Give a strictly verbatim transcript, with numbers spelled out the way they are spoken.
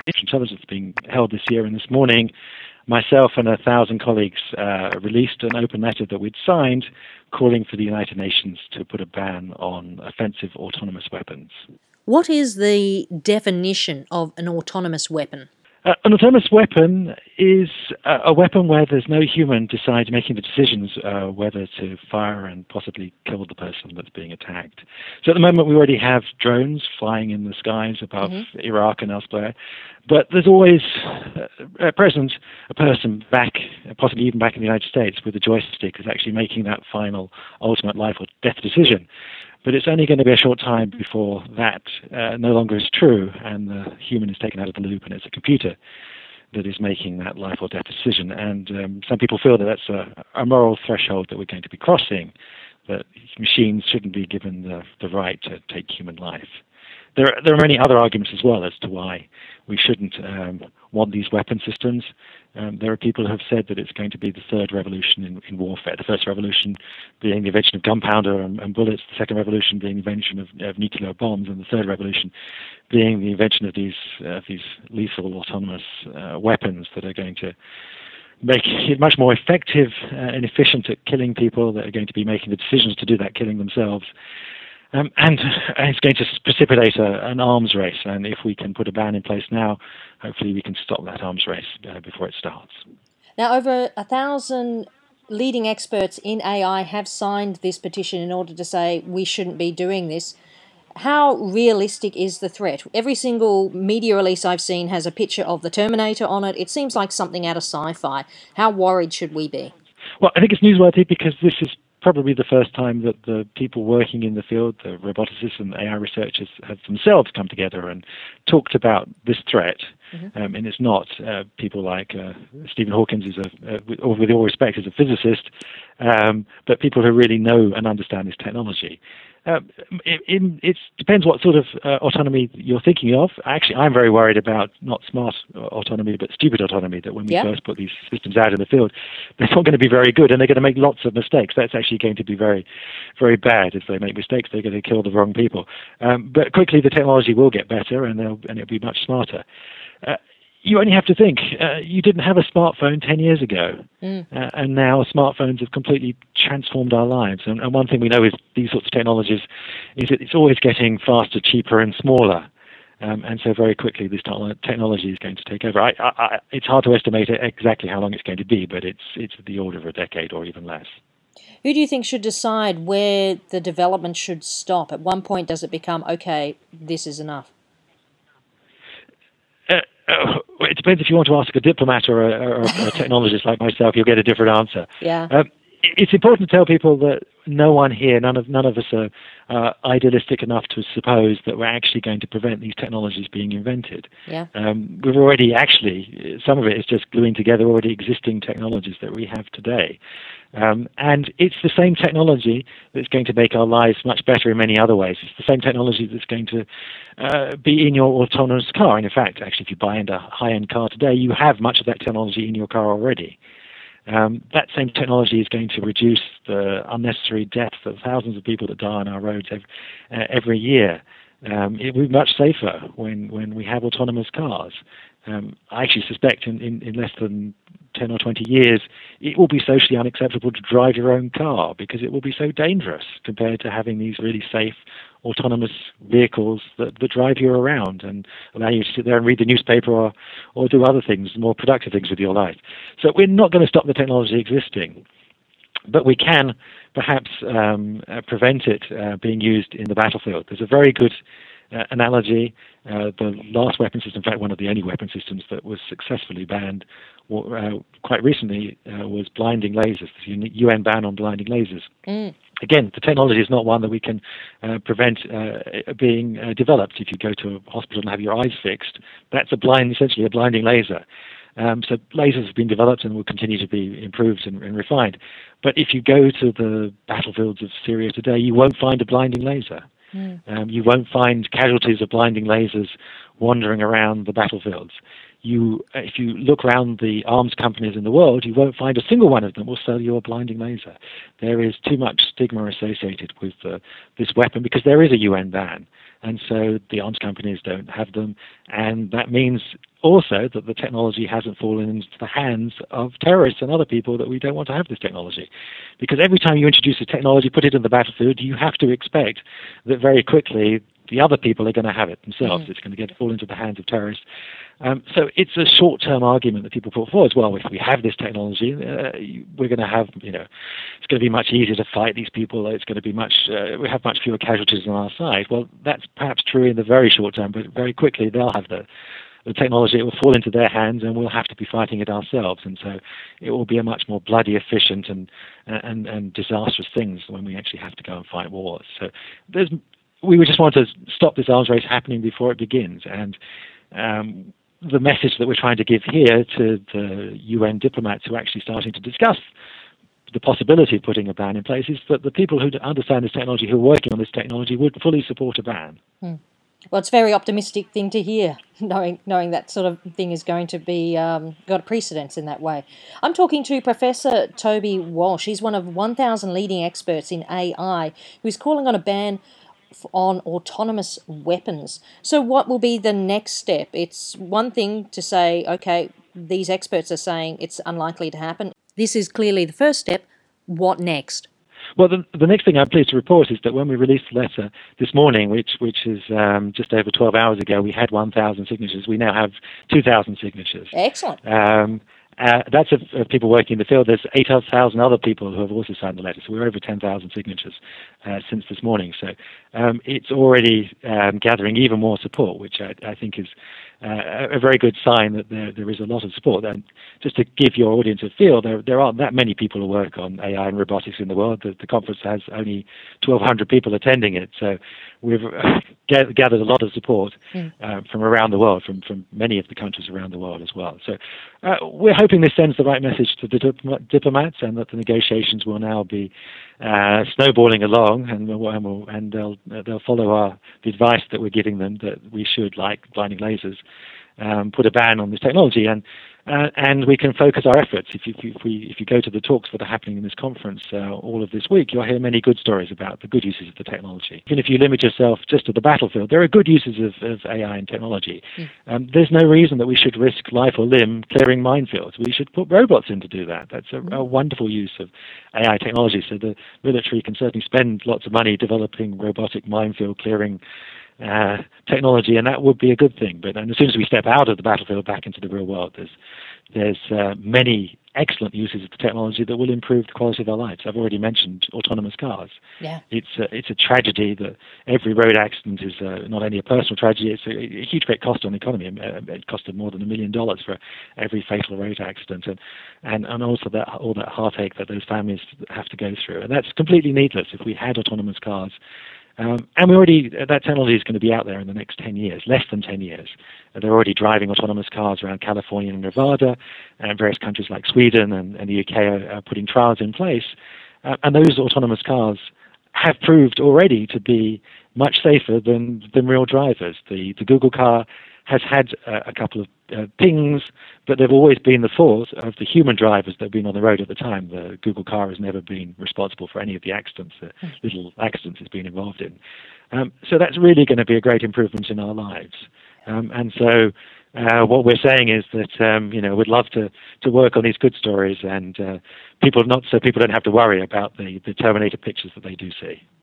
Intelligence being held this year, and this morning myself and a thousand colleagues uh, released an open letter that we'd signed calling for the United Nations to put a ban on offensive autonomous weapons. What is the definition of an autonomous weapon? Uh, an autonomous weapon is a, a weapon where there's no human decides making the decisions uh, whether to fire and possibly kill the person that's being attacked. So at the moment we already have drones flying in the skies above mm-hmm. Iraq and elsewhere, but there's always uh, at present a person back, possibly even back in the United States, with a joystick is actually making that final ultimate life or death decision. But it's only going to be a short time before that uh, no longer is true and the human is taken out of the loop and it's a computer that is making that life or death decision. And um, some people feel that that's a, a moral threshold that we're going to be crossing, that machines shouldn't be given the, the right to take human life. There are, there are many other arguments as well as to why we shouldn't um, want these weapon systems. Um, there are people who have said that it's going to be the third revolution in, in warfare. The first revolution being the invention of gunpowder and, and bullets, the second revolution being the invention of, of nuclear bombs, and the third revolution being the invention of these uh, these lethal autonomous uh, weapons that are going to make it much more effective uh, and efficient at killing people, that are going to be making the decisions to do that killing themselves. Um, and it's going to precipitate a, an arms race, and if we can put a ban in place now, hopefully we can stop that arms race uh, before it starts. Now, over a thousand leading experts in A I have signed this petition in order to say we shouldn't be doing this. How realistic is the threat? Every single media release I've seen has a picture of the Terminator on it. It seems like something out of sci-fi. How worried should we be? Well, I think it's newsworthy because this is probably the first time that the people working in the field, the roboticists and A I researchers, have themselves come together and talked about this threat. Mm-hmm. Um, and it's not uh, people like uh, Stephen Hawking, is a, uh, with, with all respect, is a physicist, um, but people who really know and understand this technology. Uh, it, it, it depends what sort of uh, autonomy you're thinking of. Actually, I'm very worried about not smart autonomy, but stupid autonomy, that when we yeah. first put these systems out in the field, they're not going to be very good, and they're going to make lots of mistakes. That's actually going to be very, very bad. If they make mistakes, they're going to kill the wrong people. Um, but quickly, the technology will get better, and, they'll, and it'll be much smarter. Uh, You only have to think, uh, you didn't have a smartphone ten years ago, mm. uh, and now smartphones have completely transformed our lives. And, and one thing we know is these sorts of technologies is that it's always getting faster, cheaper, and smaller. Um, and so very quickly this technology is going to take over. I, I, I, it's hard to estimate exactly how long it's going to be, but it's, it's the order of a decade or even less. Who do you think should decide where the development should stop? At one point, does it become, okay, this is enough? Uh, uh, it depends. If you want to ask a diplomat or a, or a technologist like myself, you'll get a different answer. Yeah. Um, it's important to tell people that no one here, none of none of us are uh, idealistic enough to suppose that we're actually going to prevent these technologies being invented. Yeah. Um, we've already actually, some of it is just gluing together already existing technologies that we have today. Um, and it's the same technology that's going to make our lives much better in many other ways. It's the same technology that's going to uh, be in your autonomous car. And in fact, actually, if you buy into a high-end car today, you have much of that technology in your car already. Um, that same technology is going to reduce the unnecessary deaths of thousands of people that die on our roads every, uh, every year. Um, it will be much safer when, when we have autonomous cars. Um, I actually suspect in, in, in less than ten or twenty years, it will be socially unacceptable to drive your own car because it will be so dangerous compared to having these really safe autonomous vehicles that, that drive you around and allow you to sit there and read the newspaper or, or do other things, more productive things with your life. So we're not going to stop the technology existing, but we can perhaps um, uh, prevent it uh, being used in the battlefield. There's a very good uh, analogy. Uh, the last weapon system, in fact, one of the only weapon systems that was successfully banned uh, quite recently uh, was blinding lasers, the U N ban on blinding lasers. Mm. Again, the technology is not one that we can uh, prevent uh, being uh, developed. If you go to a hospital and have your eyes fixed, that's a blind, essentially a blinding laser. Um, so lasers have been developed and will continue to be improved and, and refined. But if you go to the battlefields of Syria today, you won't find a blinding laser. Mm. Um, you won't find casualties of blinding lasers wandering around the battlefields. you, if you look around the arms companies in the world, you won't find a single one of them will sell you a blinding laser. There is too much stigma associated with uh, this weapon because there is a U N ban. And so the arms companies don't have them. And that means also that the technology hasn't fallen into the hands of terrorists and other people that we don't want to have this technology. Because every time you introduce a technology, put it in the battlefield, you have to expect that very quickly the other people are going to have it themselves. Mm. It's going to get fall into the hands of terrorists. Um, so it's a short-term argument that people put forward as well. If we have this technology, uh, we're going to have, you know, it's going to be much easier to fight these people. It's going to be much, uh, we have much fewer casualties on our side. Well, that's perhaps true in the very short term, but very quickly they'll have the, the technology. It will fall into their hands, and we'll have to be fighting it ourselves. And so it will be a much more bloody, efficient, and and and disastrous things when we actually have to go and fight wars. So there's, we would just want to stop this arms race happening before it begins. And um, the message that we're trying to give here to the U N diplomats who are actually starting to discuss the possibility of putting a ban in place is that the people who understand this technology, who are working on this technology, would fully support a ban. Hmm. Well, it's a very optimistic thing to hear, knowing knowing that sort of thing is going to be um, got a precedence in that way. I'm talking to Professor Toby Walsh. He's one of one thousand leading experts in A I who's calling on a ban on autonomous weapons. So what will be the next step? It's one thing to say, okay, these experts are saying it's unlikely to happen. This is clearly the first step. What next? Well, the, the next thing I'm pleased to report is that when we released the letter this morning, which which is um, just over twelve hours ago, we had one thousand signatures. We now have two thousand signatures. Excellent. Um, Uh, that's of, of people working in the field. There's eight thousand other people who have also signed the letter, so we're over ten thousand signatures uh, since this morning. So um, it's already um, gathering even more support, which I, I think is uh, a very good sign that there, there is a lot of support. And just to give your audience a feel, there, there aren't that many people who work on A I and robotics in the world. The, the conference has only twelve hundred people attending it, so we've uh, gathered a lot of support mm. uh, from around the world, from, from many of the countries around the world as well. So uh, we're hoping this sends the right message to the dip- diplomats, and that the negotiations will now be uh, snowballing along, and, we'll, and they'll they'll follow our the advice that we're giving them, that we should, like blinding lasers, um, put a ban on this technology, and uh, and we can focus our efforts. If you if we if you go to the talks that are happening in this conference uh, all of this week, you'll hear many good stories about the good uses of the technology. Even if you limit yourself just to the battlefield, there are good uses of, of A I and technology. Mm. Um, there's no reason that we should risk life or limb clearing minefields. We should put robots in to do that. That's a, a wonderful use of A I technology. So the military can certainly spend lots of money developing robotic minefield clearing Uh, technology, and that would be a good thing. But and as soon as we step out of the battlefield back into the real world, there's there's uh, many excellent uses of the technology that will improve the quality of our lives. I've already mentioned autonomous cars. Yeah, it's a, it's a tragedy that every road accident is uh, not only a personal tragedy; it's a, a huge, great cost on the economy. It costed more than a million dollars for every fatal road accident, and and and also that all that heartache that those families have to go through. And that's completely needless if we had autonomous cars. Um, and we already, that technology is going to be out there in the next ten years, less than ten years. Uh, they're already driving autonomous cars around California and Nevada, and various countries like Sweden and, and the U K are, are putting trials in place. Uh, and those autonomous cars have proved already to be much safer than, than real drivers. The, the Google car has had uh, a couple of uh, pings, but they've always been the fault of the human drivers that have been on the road at the time. The Google car has never been responsible for any of the accidents, the little accidents it's been involved in. Um, so that's really going to be a great improvement in our lives. Um, and so uh, what we're saying is that, um, you know, we'd love to, to work on these good stories, and uh, people not so people don't have to worry about the, the Terminator pictures that they do see.